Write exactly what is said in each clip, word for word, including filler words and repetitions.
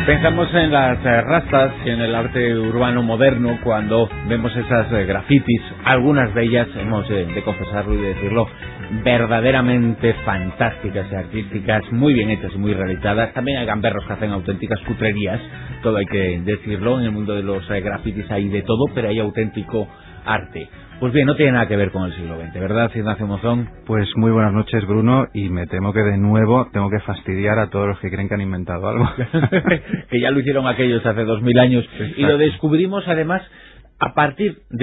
Pensamos en las eh, rastas y en el arte urbano moderno cuando vemos esas eh, grafitis, algunas de ellas, hemos eh, de confesarlo y de decirlo, verdaderamente fantásticas y artísticas, muy bien hechas y muy realizadas. También hay gamberros que hacen auténticas cutrerías, todo hay que decirlo, en el mundo de los eh, grafitis hay de todo, pero hay auténtico arte. Pues bien, no tiene nada que ver con el siglo veinte, ¿verdad, Ignacio Monzón? Pues muy buenas noches, Bruno, y me temo que de nuevo tengo que fastidiar a todos los que creen que han inventado algo. Que ya lo hicieron aquellos hace dos mil años. Exacto. Y lo descubrimos además a partir de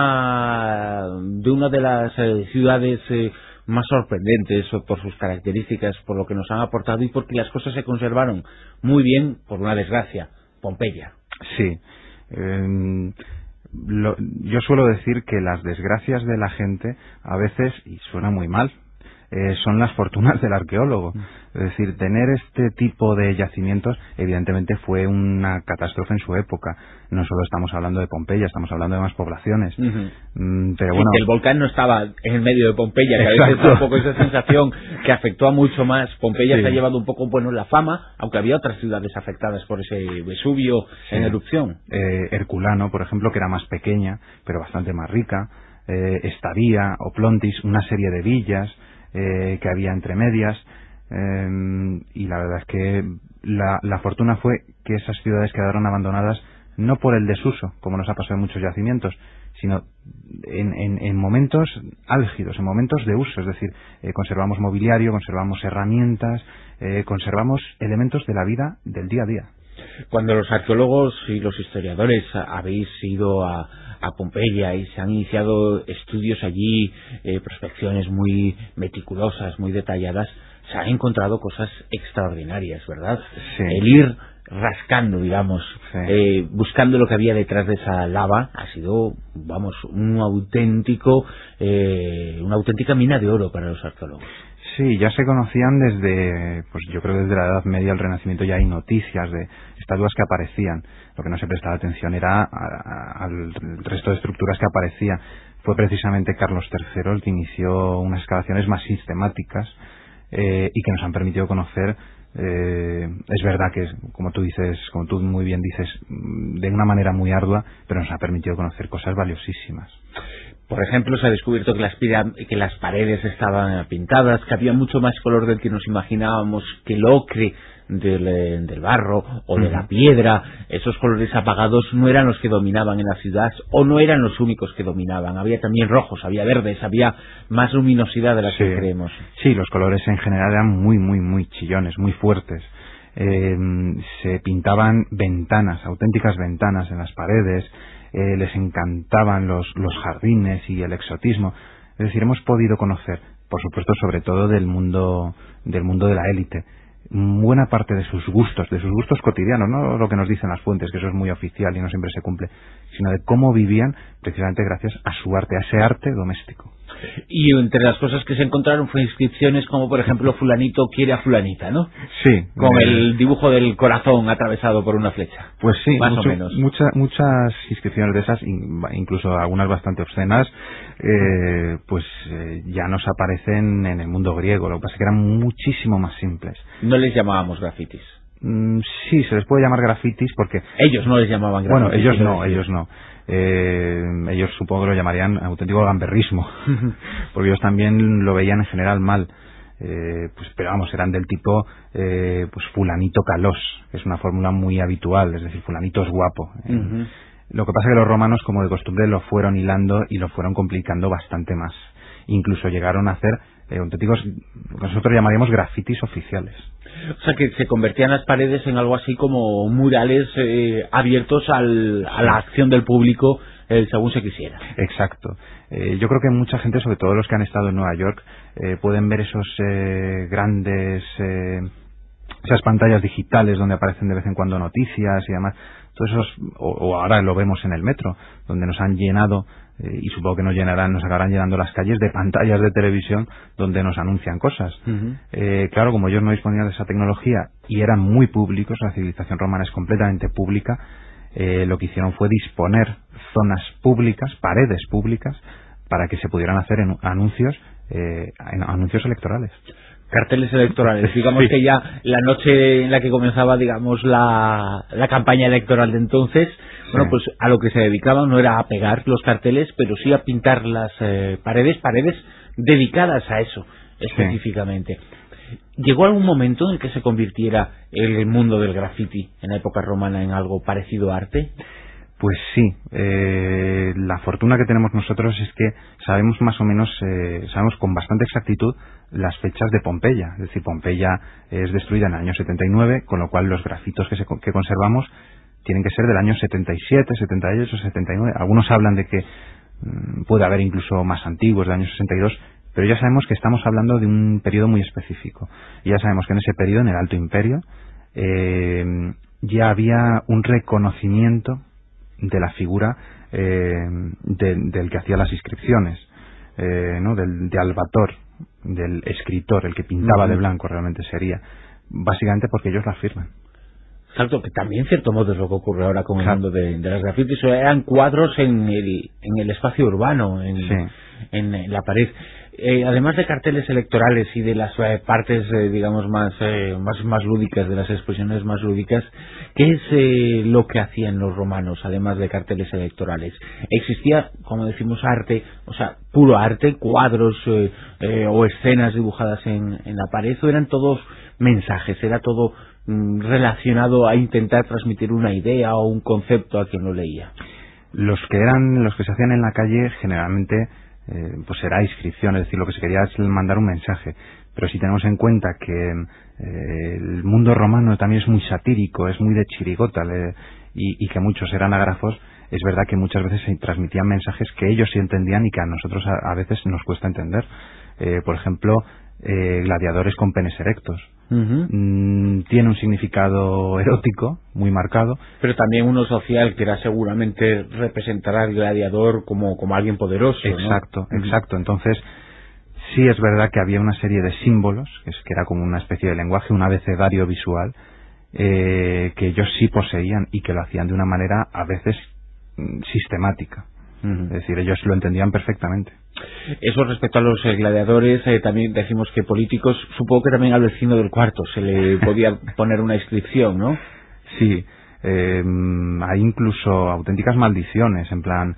una de una de las eh, ciudades eh, más sorprendentes por sus características, por lo que nos han aportado y porque las cosas se conservaron muy bien, por una desgracia, Pompeya. Sí. Eh... Lo, yo suelo decir que las desgracias de la gente a veces, y suena muy mal, eh, son las fortunas del arqueólogo. Es decir, tener este tipo de yacimientos evidentemente fue una catástrofe en su época. No solo estamos hablando de Pompeya, estamos hablando de más poblaciones. Uh-huh. mm, pero bueno, y que el volcán no estaba en el medio de Pompeya, que a veces da un poco esa sensación que afectó a mucho más. Pompeya sí. Se ha llevado un poco bueno la fama, aunque había otras ciudades afectadas por ese Vesubio sí. en erupción. Eh, Herculano, por ejemplo, que era más pequeña, pero bastante más rica. Eh, Estaría, Oplontis, una serie de villas eh, que había entre medias. Eh, y la verdad es que la, la fortuna fue que esas ciudades quedaron abandonadas no por el desuso, como nos ha pasado en muchos yacimientos, sino en, en, en momentos álgidos, en momentos de uso. Es decir, eh, conservamos mobiliario, conservamos herramientas, eh, conservamos elementos de la vida del día a día. Cuando los arqueólogos y los historiadores habéis ido a, a Pompeya y se han iniciado estudios allí, eh, prospecciones muy meticulosas, muy detalladas, se han encontrado cosas extraordinarias, ¿verdad? Sí. El ir rascando, digamos, sí. eh, buscando lo que había detrás de esa lava, ha sido, vamos, un auténtico, eh, una auténtica mina de oro para los arqueólogos. Sí, ya se conocían desde, pues yo creo desde la Edad Media, el Renacimiento, ya hay noticias de estatuas que aparecían. Lo que no se prestaba atención era a, a, al resto de estructuras que aparecían. Fue precisamente Carlos tercero el que inició unas excavaciones más sistemáticas eh, y que nos han permitido conocer, eh, es verdad que, como tú dices, como tú muy bien dices, de una manera muy ardua, pero nos ha permitido conocer cosas valiosísimas. Por ejemplo, se ha descubierto que las, que las paredes estaban pintadas, que había mucho más color del que nos imaginábamos, que el ocre del, del barro o de la piedra, esos colores apagados no eran los que dominaban en la ciudad o no eran los únicos que dominaban. Había también rojos, había verdes, había más luminosidad de la que sí. creemos. Sí, los colores en general eran muy, muy, muy chillones, muy fuertes. Eh, se pintaban ventanas, auténticas ventanas en las paredes. Eh, les encantaban los, los jardines y el exotismo. Es decir, hemos podido conocer, por supuesto, sobre todo del mundo del mundo de la élite, buena parte de sus gustos, de sus gustos cotidianos, no lo que nos dicen las fuentes, que eso es muy oficial y no siempre se cumple, sino de cómo vivían precisamente gracias a su arte, a ese arte doméstico. Y entre las cosas que se encontraron fue inscripciones como, por ejemplo, fulanito quiere a fulanita, ¿no? Sí. Con eh, el dibujo del corazón atravesado por una flecha. Pues sí, más mucho, o menos. Mucha, muchas inscripciones de esas, incluso algunas bastante obscenas, eh, pues eh, ya nos aparecen en el mundo griego. Lo que pasa es que eran muchísimo más simples. No les llamábamos grafitis. Mm, sí, se les puede llamar grafitis porque... Ellos no les llamaban grafitis. Bueno, ellos no, ellos no. Eh, ellos supongo que lo llamarían auténtico gamberrismo, porque ellos también lo veían en general mal. Eh, pues pero vamos, eran del tipo eh, pues fulanito calós, que es una fórmula muy habitual, es decir, fulanito es guapo. Eh, uh-huh. Lo que pasa es que los romanos, como de costumbre, lo fueron hilando y lo fueron complicando bastante más. Incluso llegaron a hacer eh, auténticos, lo que nosotros llamaríamos grafitis oficiales. O sea, que se convertían las paredes en algo así como murales eh, abiertos al, a la acción del público eh, según se quisiera. Exacto. Eh, yo creo que mucha gente, sobre todo los que han estado en Nueva York, eh, pueden ver esos eh, grandes... Eh, esas pantallas digitales donde aparecen de vez en cuando noticias y demás, todos esos, o, o ahora lo vemos en el metro, donde nos han llenado, eh, y supongo que nos llenarán, nos acabarán llenando las calles de pantallas de televisión donde nos anuncian cosas. Uh-huh. Eh, claro, como ellos no disponían de esa tecnología y eran muy públicos, la civilización romana es completamente pública, eh, lo que hicieron fue disponer zonas públicas, paredes públicas, para que se pudieran hacer en anuncios, eh, en anuncios electorales. Carteles electorales, digamos sí. que ya la noche en la que comenzaba, digamos, la, la campaña electoral de entonces, sí. bueno, pues a lo que se dedicaban no era a pegar los carteles, pero sí a pintar las eh, paredes, paredes dedicadas a eso, específicamente. Sí. ¿Llegó algún momento en el que se convirtiera el mundo del graffiti en la época romana en algo parecido a arte? Pues sí, eh, la fortuna que tenemos nosotros es que sabemos más o menos, eh, sabemos con bastante exactitud las fechas de Pompeya. Es decir, Pompeya es destruida en el año setenta y nueve, con lo cual los grafitos que, se, que conservamos tienen que ser del año setenta y siete, setenta y ocho, setenta y nueve. Algunos hablan de que mmm, puede haber incluso más antiguos, del año sesenta y dos, pero ya sabemos que estamos hablando de un periodo muy específico. Y ya sabemos que en ese periodo, en el Alto Imperio, eh, ya había un reconocimiento de la figura eh, de, del que hacía las inscripciones, eh, ¿no? del de Albator, del escritor, el que pintaba uh-huh. de blanco realmente sería, básicamente porque ellos la firman. Exacto, que también en cierto modo es lo que ocurre ahora con claro. el mundo de, de las grafitis, eran cuadros en el, en el espacio urbano, en, sí. en, en la pared. Eh, además de carteles electorales y de las eh, partes, eh, digamos, más, eh, más más lúdicas, de las expresiones más lúdicas, ¿qué es eh, lo que hacían los romanos, además de carteles electorales? ¿Existía, como decimos, arte, o sea, puro arte, cuadros eh, eh, o escenas dibujadas en, en la pared, o eran todos mensajes, era todo mm, relacionado a intentar transmitir una idea o un concepto a quien lo leía? Los que eran, los que se hacían en la calle, generalmente Eh, pues será inscripción, es decir, lo que se quería es mandar un mensaje. Pero si tenemos en cuenta que eh, el mundo romano también es muy satírico, es muy de chirigota, le, y, y que muchos eran ágrafos, es verdad que muchas veces se transmitían mensajes que ellos sí entendían y que a nosotros a, a veces nos cuesta entender. Eh, por ejemplo, eh, gladiadores con penes erectos. Uh-huh. Mm, tiene un significado erótico muy marcado, pero también uno social, que era seguramente representar al gladiador como, como alguien poderoso, exacto, ¿no? exacto. Entonces sí es verdad que había una serie de símbolos, que, es, que era como una especie de lenguaje, un abecedario visual, eh, que ellos sí poseían y que lo hacían de una manera a veces mm, sistemática. Uh-huh. Es decir, ellos lo entendían perfectamente. Eso respecto a los eh, gladiadores, eh, también decimos que políticos, supongo que también al vecino del cuarto se le podía poner una inscripción, ¿no? Sí, eh, hay incluso auténticas maldiciones, en plan,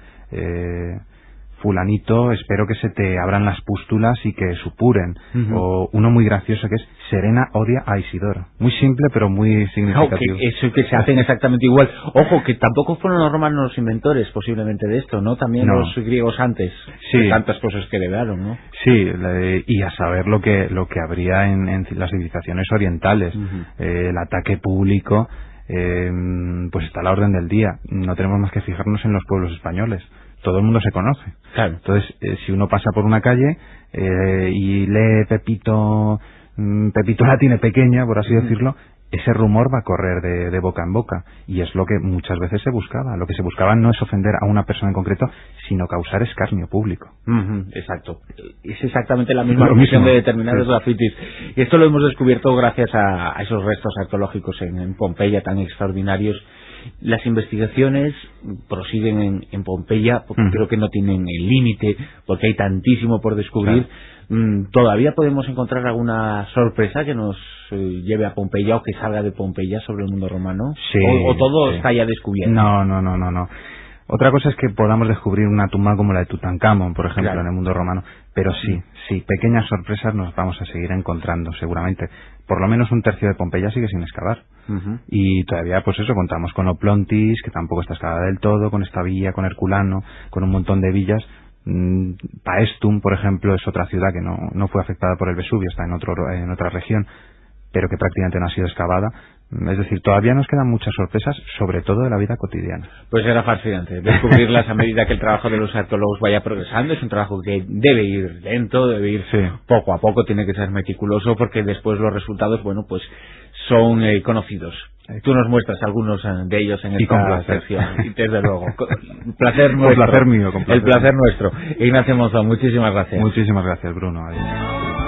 eh, fulanito, espero que se te abran las pústulas y que supuren. Uh-huh. O uno muy gracioso que es Serena odia a Isidoro. Muy simple pero muy significativo. No, que eso que se hacen exactamente igual. Ojo, que tampoco fueron los romanos los inventores posiblemente de esto, ¿no? También no. los griegos antes. Sí. De tantas cosas que heredaron, ¿no? Sí, y a saber lo que lo que habría en, en las civilizaciones orientales. Uh-huh. Eh, el ataque público, eh, pues está a la orden del día. No tenemos más que fijarnos en los pueblos españoles. Todo el mundo se conoce. Claro. Entonces, eh, si uno pasa por una calle eh, y lee Pepito, mmm, Pepito la tiene pequeña, por así uh-huh. decirlo, ese rumor va a correr de, de boca en boca. Y es lo que muchas veces se buscaba. Lo que se buscaba no es ofender a una persona en concreto, sino causar escarnio público. Uh-huh. Exacto. Es exactamente la misma misión de determinados sí. grafitis. Y esto lo hemos descubierto gracias a, a esos restos arqueológicos en, en Pompeya tan extraordinarios. Las investigaciones prosiguen en, en Pompeya, porque mm. creo que no tienen el límite, porque hay tantísimo por descubrir. Claro. Mm, ¿Todavía podemos encontrar alguna sorpresa que nos eh, lleve a Pompeya o que salga de Pompeya sobre el mundo romano? Sí, ¿O, o todo sí. está ya descubierto? No, no, no, no, no. Otra cosa es que podamos descubrir una tumba como la de Tutankamón, por ejemplo, claro. en el mundo romano. Pero sí, sí, pequeñas sorpresas nos vamos a seguir encontrando, seguramente. Por lo menos un tercio de Pompeya sigue sin excavar. Uh-huh. Y todavía, pues eso, contamos con Oplontis, que tampoco está excavada del todo, con esta villa, con Herculano, con un montón de villas. Mm, Paestum, por ejemplo, es otra ciudad que no, no fue afectada por el Vesubio, está en, otro, en otra región, pero que prácticamente no ha sido excavada. Es decir, todavía nos quedan muchas sorpresas, sobre todo de la vida cotidiana. Pues era fascinante descubrirlas a medida que el trabajo de los arqueólogos vaya progresando. Es un trabajo que debe ir lento, debe ir sí. poco a poco, tiene que ser meticuloso, porque después los resultados, bueno, pues son eh, conocidos. Tú nos muestras algunos de ellos en esta sección, y desde luego. El placer nuestro. El placer mío, con placer. El placer nuestro. Ignacio Monzón, muchísimas gracias. Muchísimas gracias, Bruno. Adiós.